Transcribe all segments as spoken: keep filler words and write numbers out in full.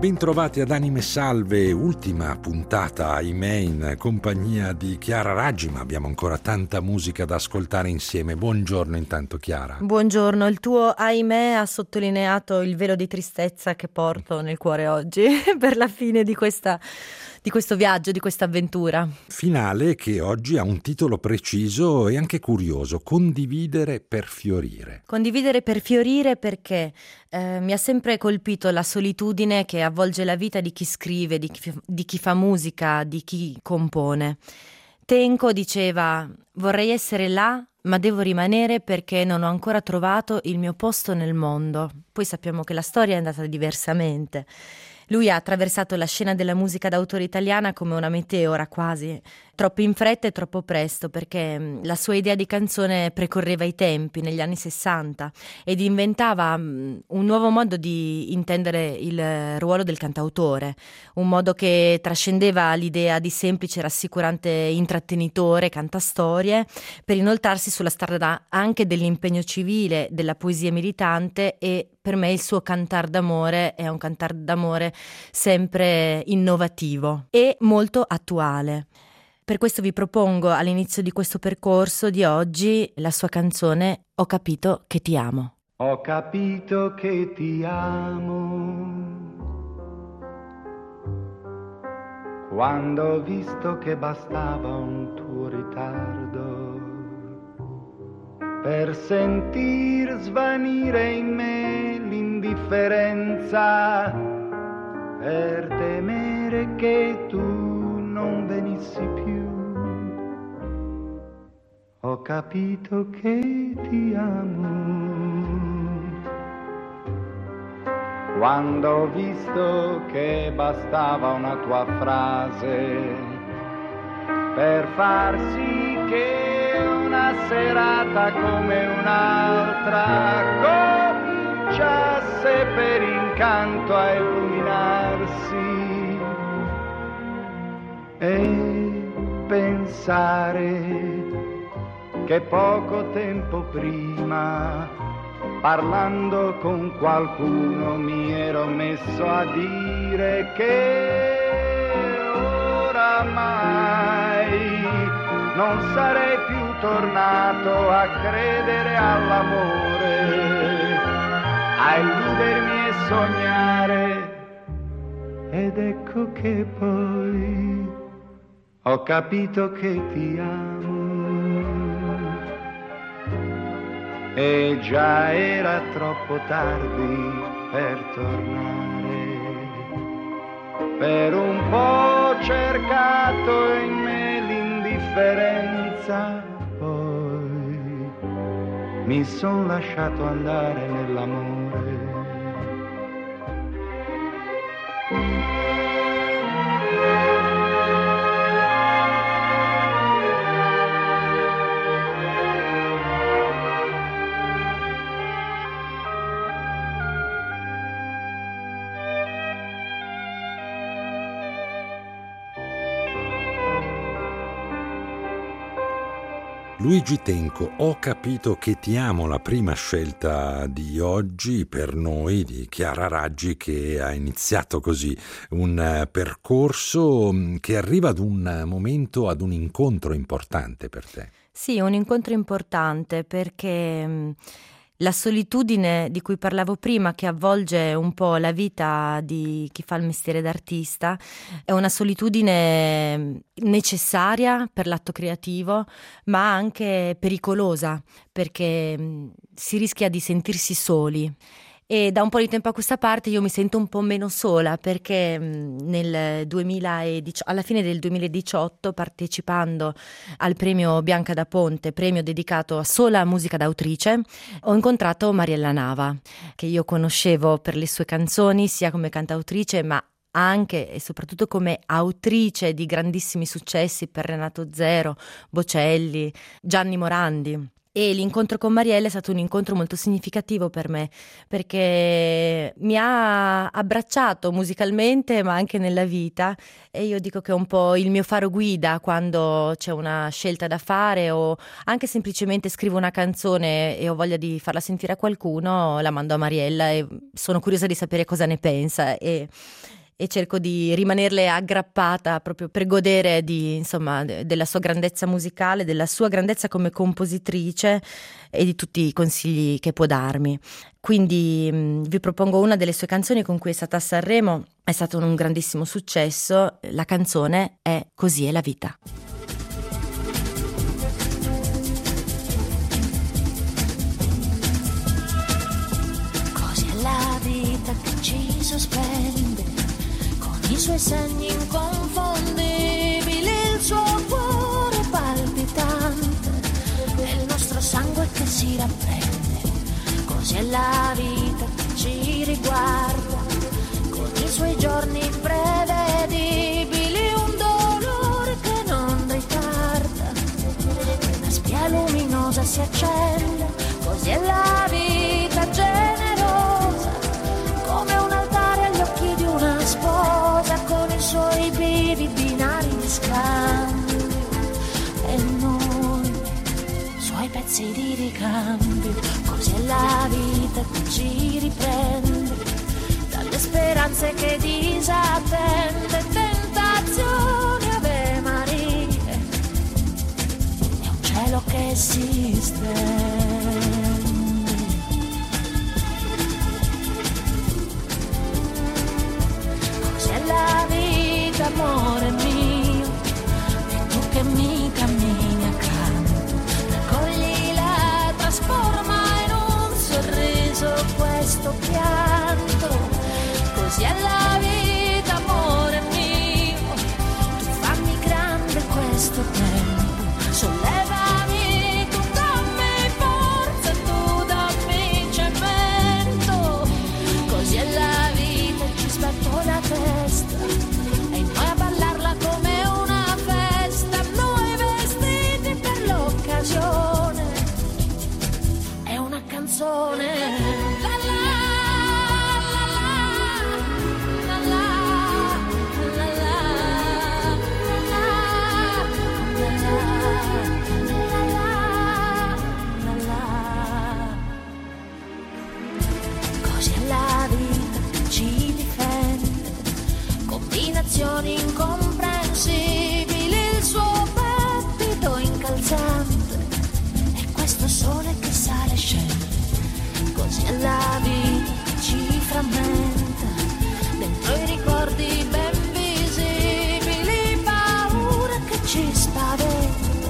Bentrovati ad Anime Salve, ultima puntata, ahimè, in compagnia di Chiara Raggi, ma abbiamo ancora tanta musica da ascoltare insieme. Buongiorno intanto Chiara. Buongiorno, il tuo ahimè ha sottolineato il velo di tristezza che porto nel cuore oggi per la fine di questa di questo viaggio, di questa avventura. Finale che oggi ha un titolo preciso e anche curioso: Condividere per fiorire. Condividere per fiorire perché eh, mi ha sempre colpito la solitudine che avvolge la vita di chi scrive, di chi, di chi fa musica, di chi compone. Tenco diceva: vorrei essere là, ma devo rimanere perché non ho ancora trovato il mio posto nel mondo. Poi sappiamo che la storia è andata diversamente. Lui ha attraversato la scena della musica d'autore italiana come una meteora quasi, troppo in fretta e troppo presto, perché la sua idea di canzone precorreva i tempi negli anni sessanta ed inventava un nuovo modo di intendere il ruolo del cantautore, un modo che trascendeva l'idea di semplice rassicurante intrattenitore, cantastorie, per inoltrarsi sulla strada anche dell'impegno civile, della poesia militante, e per me il suo cantar d'amore è un cantar d'amore sempre innovativo e molto attuale. Per questo vi propongo all'inizio di questo percorso di oggi la sua canzone Ho capito che ti amo. Ho capito che ti amo quando ho visto che bastava un tuo ritardo per sentir svanire in me l'indifferenza, per temere che tu non venissi più. Ho capito che ti amo quando ho visto che bastava una tua frase per far sì che una serata come un'altra cominciasse per incanto a illuminarsi e pensare che poco tempo prima, parlando con qualcuno, mi ero messo a dire che oramai non sarei più tornato a credere all'amore, a illudermi e sognare. Ed ecco che poi ho capito che ti amo e già era troppo tardi per tornare. Per un po' cercato in me l'indifferenza, poi mi son lasciato andare nell'amore. Luigi Tenco, Ho capito che ti amo, la prima scelta di oggi per noi di Chiara Raggi, che ha iniziato così un percorso che arriva ad un momento, ad un incontro importante per te. Sì, un incontro importante perché la solitudine di cui parlavo prima, che avvolge un po' la vita di chi fa il mestiere d'artista, è una solitudine necessaria per l'atto creativo, ma anche pericolosa, perché si rischia di sentirsi soli. E da un po' di tempo a questa parte io mi sento un po' meno sola, perché nel duemiladiciotto, alla fine del duemiladiciotto, partecipando al premio Bianca da Ponte, premio dedicato a sola musica d'autrice, ho incontrato Mariella Nava, che io conoscevo per le sue canzoni sia come cantautrice ma anche e soprattutto come autrice di grandissimi successi per Renato Zero, Bocelli, Gianni Morandi. E l'incontro con Mariella è stato un incontro molto significativo per me, perché mi ha abbracciato musicalmente ma anche nella vita, e io dico che è un po' il mio faro guida quando c'è una scelta da fare, o anche semplicemente scrivo una canzone e ho voglia di farla sentire a qualcuno, la mando a Mariella e sono curiosa di sapere cosa ne pensa, e e cerco di rimanerle aggrappata proprio per godere di, insomma, de- della sua grandezza musicale, della sua grandezza come compositrice e di tutti i consigli che può darmi. Quindi mh, vi propongo una delle sue canzoni con cui è stata a Sanremo, è stato un grandissimo successo. La canzone è Così è la vita. Così è la vita che ci sospende, i suoi segni inconfondibili, il suo cuore palpitante e il nostro sangue che si rapprende. Così è la vita che ci riguarda, con i suoi giorni imprevedibili, un dolore che non ritarda, una spia luminosa si accende. Così è la vita generosa, come un altare agli occhi di una sposa, con i suoi vivi binari di scambio e noi suoi pezzi di ricambio. Così è la vita che ci riprende dalle speranze che disattende, tentazioni, Ave Maria, è un cielo che si stende. La vita, amore mio, e tu che mi cammini accanto, raccoglila, trasforma in un sorriso questo pianto. Così è la vita, amore mio, tu fammi grande questo tempo, sollevami, tu dammi forza, tu dammi cemento. Così è la vita, ci spetto la testa e noi a ballarla come una festa, noi vestiti per l'occasione, è una canzone. La la la la la la la la la. Così è la vita che ci difende, combinazioni incomprensibili, il suo battito incalzante e questo sole che sale e scende. Così è la vita che ci frammenta dentro i ricordi ben visibili, paura che ci spaventa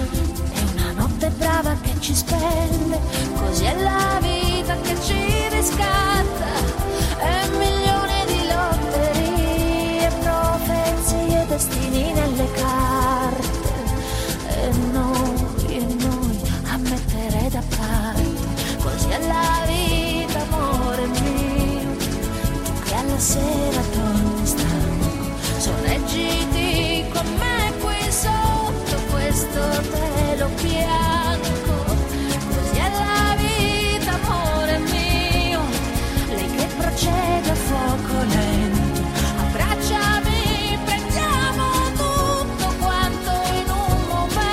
e una notte brava che ci spende. Così è la vita che ci riscatta e milioni di lotterie, profezie, destini nelle carte, e noi, e noi a mettere da parte. Così è la vita, amore mio, tu che alla sera torni stanco, sorreggiti con me qui sotto questo telo bianco. Così è la vita, amore mio, lei che procede a fuoco lento, abbracciami, prendiamo tutto quanto in un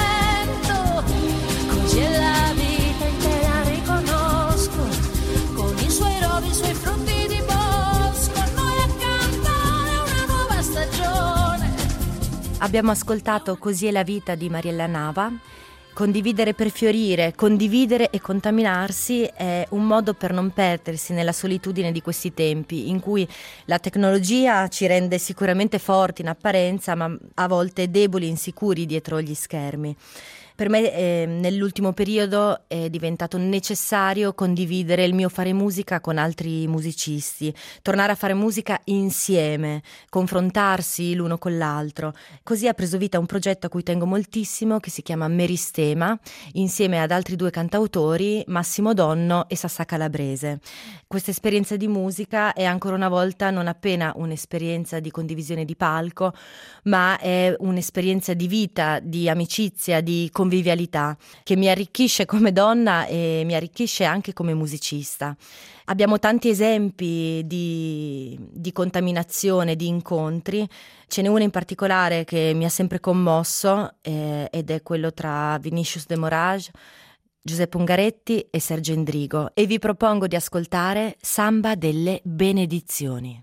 momento. Così è la vita e te la riconosco, con i suoi rovi, i suoi frutti di bosco, noi a cantare una nuova stagione. Abbiamo ascoltato Così è la vita di Mariella Nava. Condividere per fiorire, condividere e contaminarsi è un modo per non perdersi nella solitudine di questi tempi, in cui la tecnologia ci rende sicuramente forti in apparenza, ma a volte deboli e insicuri dietro gli schermi. Per me eh, nell'ultimo periodo è diventato necessario condividere il mio fare musica con altri musicisti, tornare a fare musica insieme, confrontarsi l'uno con l'altro. Così ha preso vita un progetto a cui tengo moltissimo, che si chiama Meristema, insieme ad altri due cantautori, Massimo Donno e Sassà Calabrese. Questa esperienza di musica è ancora una volta non appena un'esperienza di condivisione di palco, ma è un'esperienza di vita, di amicizia, di convivenza convivialità che mi arricchisce come donna e mi arricchisce anche come musicista. Abbiamo tanti esempi di, di contaminazione, di incontri. Ce n'è uno in particolare che mi ha sempre commosso eh, ed è quello tra Vinicius de Moraes, Giuseppe Ungaretti e Sergio Endrigo, e vi propongo di ascoltare Samba delle benedizioni.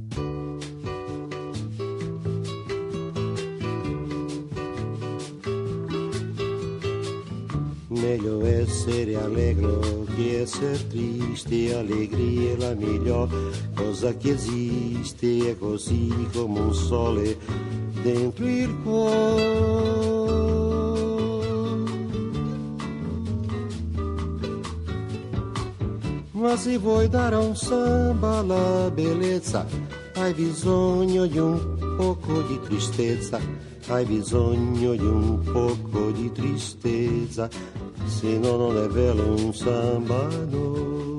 Meglio essere allegro che essere triste, allegria è la miglior cosa che esiste, è così come un sole dentro il cuore. Ma se vuoi dare a un samba la bellezza, hai bisogno di un poco di tristezza, hai bisogno di un poco di tristezza, se no non è bello un samba, no.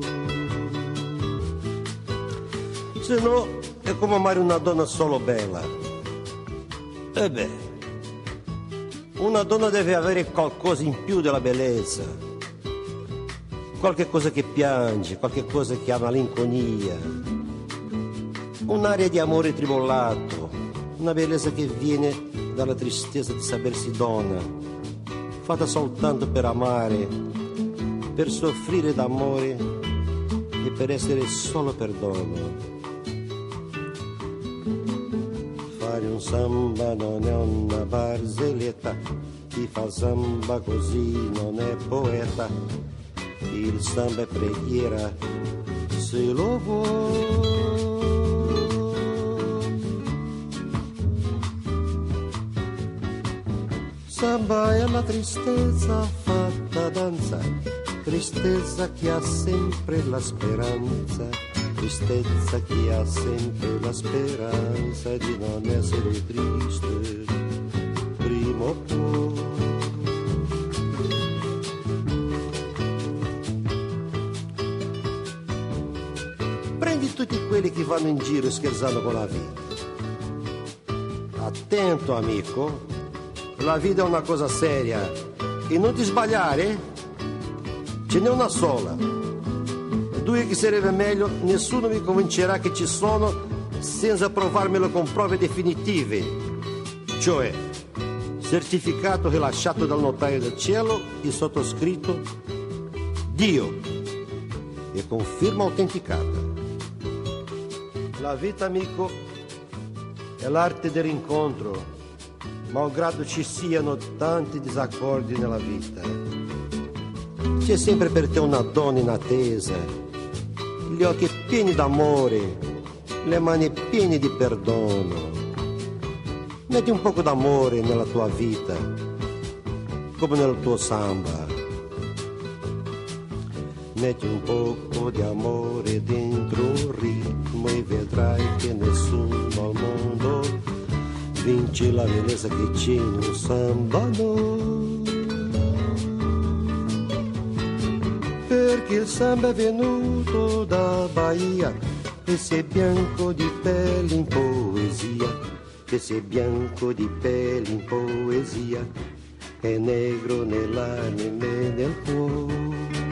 Se no è come amare una donna solo bella. E beh, una donna deve avere qualcosa in più della bellezza, qualche cosa che piange, qualche cosa che ha malinconia, un'aria di amore tribolato, una bellezza che viene dalla tristezza di sapersi donna, fatta soltanto per amare, per soffrire d'amore e per essere solo per donna. Fare un samba non è una barzelletta, chi fa samba così non è poeta, il samba è preghiera se lo vuoi. Samba è la tristezza fatta danza, tristezza che ha sempre la speranza, tristezza che ha sempre la speranza di non essere triste prima o poi. Prendi tutti quelli che vanno in giro scherzando con la vita. Attento, amico. La vita è una cosa seria e non ti sbagliare, ce n'è una sola. Due che sarebbe meglio, nessuno mi convincerà che ci sono senza provarmelo con prove definitive, cioè certificato rilasciato dal notaio del cielo e sottoscritto Dio e conferma autenticata. La vita, amico, è l'arte dell'incontro, malgrado ci siano tanti disaccordi nella vita. C'è sempre per te una donna in attesa, gli occhi pieni d'amore, le mani piene di perdono. Metti un poco d'amore nella tua vita, come nel tuo samba. Metti un poco di amore dentro un ritmo e vedrai che nessuno al mondo vince la bellezza che c'è in un samba, no. Perché il samba è venuto da Bahia e se è bianco di pelle in poesia, e se è bianco di pelle in poesia, è negro nell'anima e nel cuore.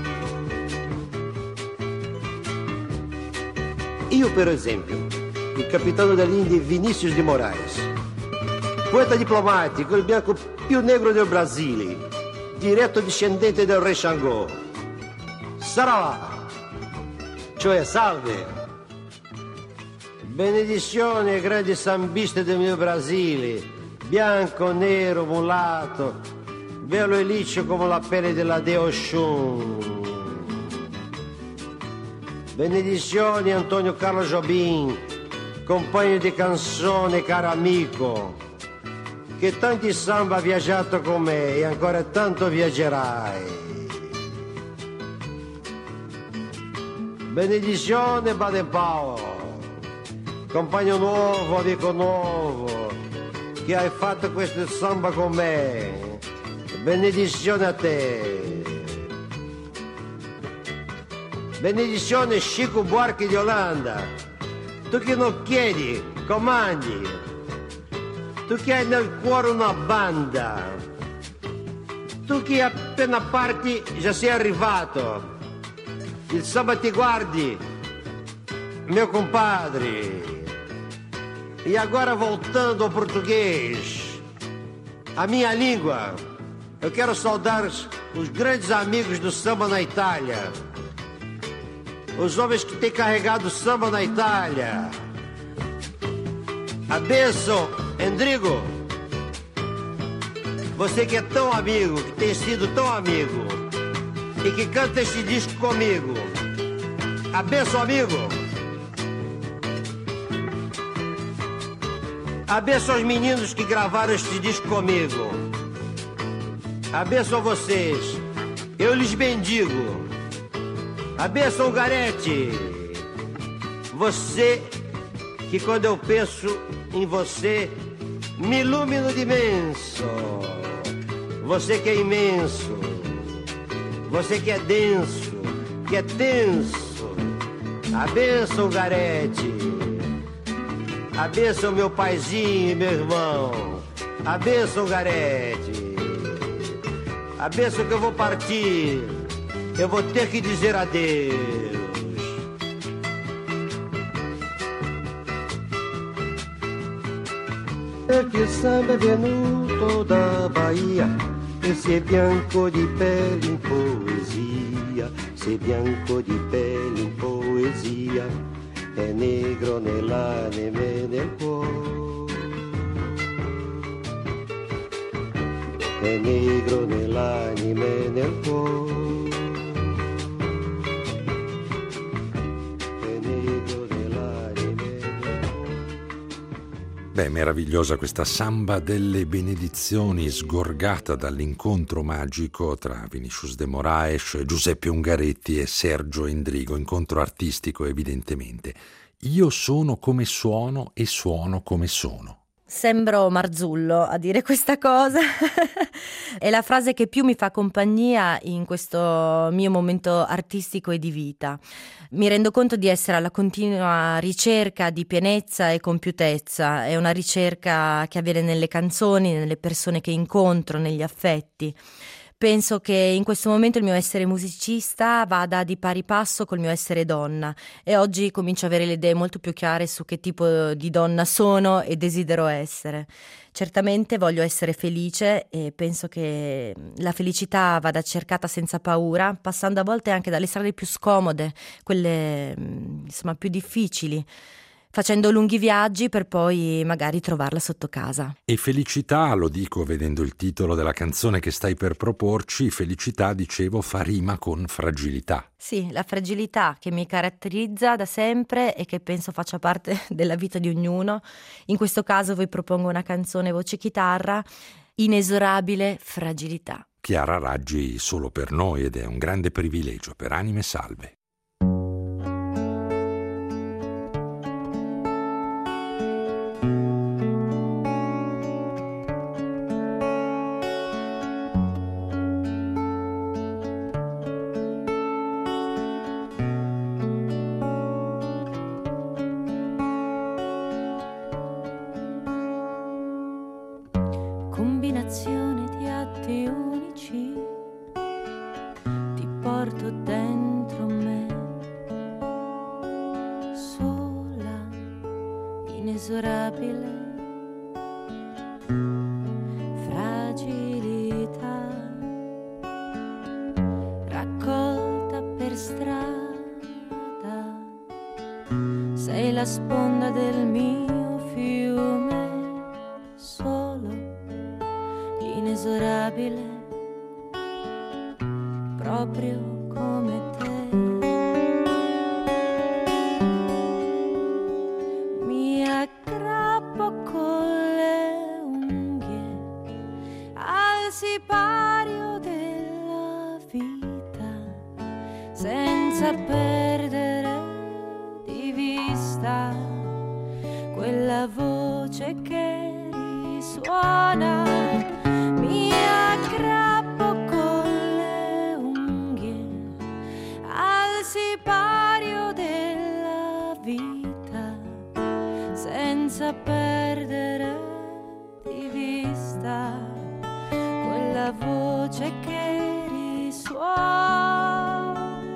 Io per esempio, il capitano delle Indie Vinicius de Moraes, poeta diplomatico, il bianco più negro del Brasile, diretto discendente del re Xangô. Sarà, cioè salve, benedizione grandi sambiste del mio Brasile, bianco, nero, mulato, bello e liscio come la pelle della Dea Oxum. Benedizioni Antonio Carlo Jobim, compagno di canzone, caro amico, che tanti samba ha viaggiato con me e ancora tanto viaggerai. Benedizione Baden Powell, compagno nuovo, amico nuovo, che hai fatto questo samba con me. Benedizione a te. Benedizione Chico Buarque di Olanda, tu che non chiedi, comandi. Tu che hai nel cuore una banda, tu tu che appena parti già sei arrivato. Il samba ti guardi, meu compadre. E agora voltando ao português, a minha língua, eu quero saudar os grandes amigos do samba na Itália, os homens que têm carregado o samba na Itália. Adesso, Endrigo, você que é tão amigo, que tem sido tão amigo e que canta este disco comigo. Abenço, amigo. Abenço aos meninos que gravaram este disco comigo. Abenço a vocês. Eu lhes bendigo. Abenço, Garete. Você que quando eu penso em você me ilumino de imenso. Você que é imenso. Você que é denso, que é tenso. A bênção, Garete. A bênção, meu paizinho e meu irmão. A bênção, Garete. A bênção que eu vou partir. Eu vou ter que dizer adeus. É que o samba é venuto da Bahia. Esse é bianco di pelle in poesia, se bianco di pelle in poesia, è negro nell'anima e nel cuore, è negro nell'anima e nel cuore. Beh, meravigliosa questa samba delle benedizioni sgorgata dall'incontro magico tra Vinicius de Moraes, Giuseppe Ungaretti e Sergio Endrigo, incontro artistico evidentemente. Io sono come suono e suono come sono. Sembro Marzullo a dire questa cosa. È la frase che più mi fa compagnia in questo mio momento artistico e di vita. Mi rendo conto di essere alla continua ricerca di pienezza e compiutezza. È una ricerca che avviene nelle canzoni, nelle persone che incontro, negli affetti. Penso che in questo momento il mio essere musicista vada di pari passo col mio essere donna e oggi comincio ad avere le idee molto più chiare su che tipo di donna sono e desidero essere. Certamente voglio essere felice e penso che la felicità vada cercata senza paura, passando a volte anche dalle strade più scomode, quelle insomma più difficili, facendo lunghi viaggi per poi magari trovarla sotto casa. E felicità, lo dico vedendo il titolo della canzone che stai per proporci, felicità, dicevo, fa rima con fragilità. Sì, la fragilità che mi caratterizza da sempre e che penso faccia parte della vita di ognuno. In questo caso vi propongo una canzone voce-chitarra, Inesorabile fragilità. Chiara Raggi solo per noi ed è un grande privilegio per Anime Salve. Combinazione di atti unici, ti porto dentro me, sola, inesorabile, fragilità, raccolta per strada, sei la sponda del mio fiume, solo, inesorabile, proprio come te. Mi aggrappo con le unghie al sipario della vita, senza perdere di vista quella voce che risuona. Mi aggrappo con le unghie al sipario della vita, senza perdere di vista quella voce voce che risuona.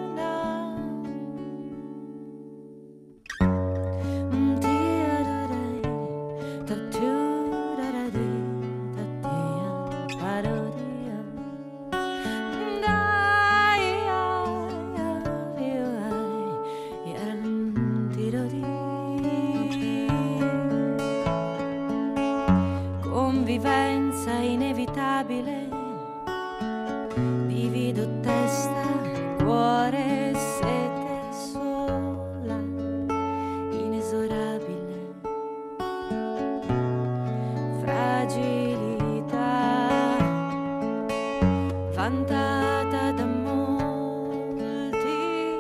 Convivenza inevitabile, divido testa, cuore, sete sola, inesorabile, fragilità, vantata da molti,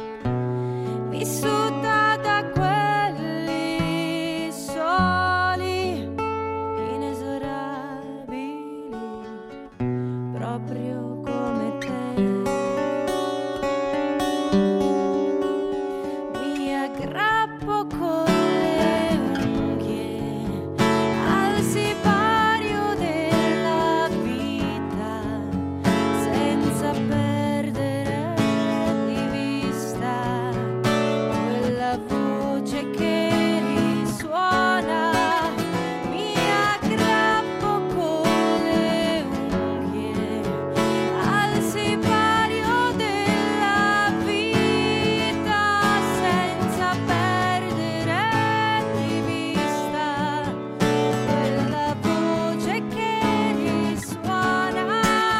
vissuta da quelli soli, proprio come te. Mi aggrappo con le unghie al sipario della vita, senza perdere di vista quella voce che risuona. Mi aggrappo con le unghie al sipario della vita, senza perdere di vista quella voce che risuona.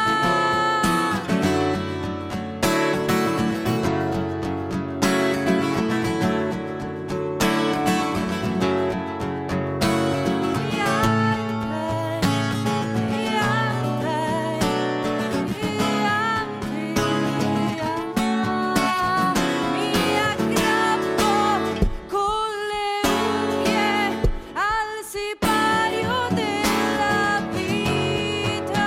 Mi aggrappo con le unghie al sipario della vita.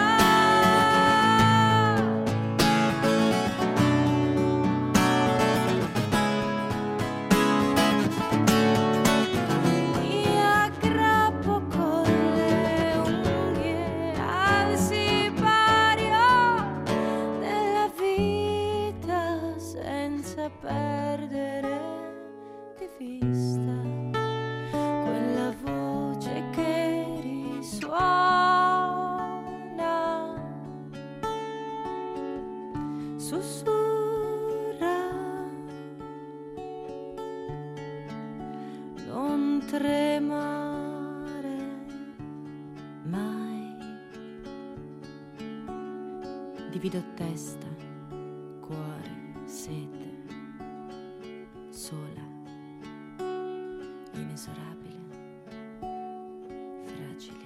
Mi aggrappo con le unghie al sipario della vita, senza perdere di vista quella voce che risuona, sussurra, non tremare mai. Divido testa, cuore, sete, sola, inesorabile, fragilità.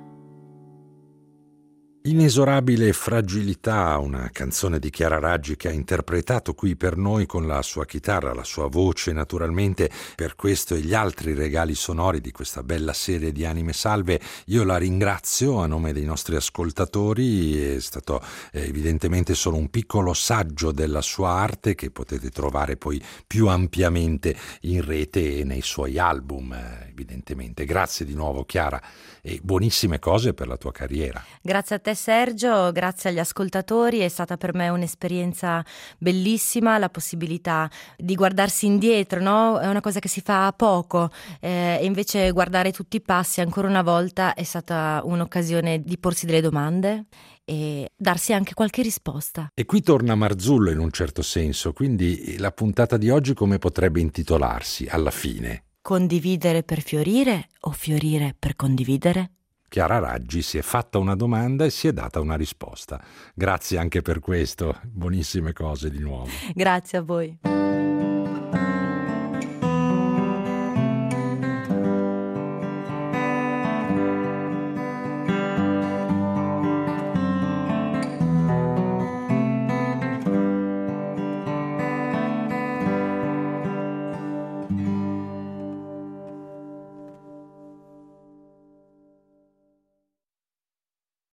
Inesorabile fragilità, una canzone di Chiara Raggi che ha interpretato qui per noi con la sua chitarra, la sua voce naturalmente. Per questo e gli altri regali sonori di questa bella serie di Anime Salve io la ringrazio a nome dei nostri ascoltatori. È stato eh, evidentemente solo un piccolo saggio della sua arte che potete trovare poi più ampiamente in rete e nei suoi album, eh, evidentemente. Grazie di nuovo Chiara e buonissime cose per la tua carriera. Grazie a te Sergio, grazie agli ascoltatori, è stata per me un'esperienza bellissima, la possibilità di guardarsi indietro, no? È una cosa che si fa a poco, eh, e invece guardare tutti i passi ancora una volta è stata un'occasione di porsi delle domande e darsi anche qualche risposta. E qui torna Marzullo in un certo senso, quindi la puntata di oggi come potrebbe intitolarsi alla fine? Condividere per fiorire o fiorire per condividere? Chiara Raggi si è fatta una domanda e si è data una risposta. Grazie anche per questo, buonissime cose di nuovo. Grazie a voi.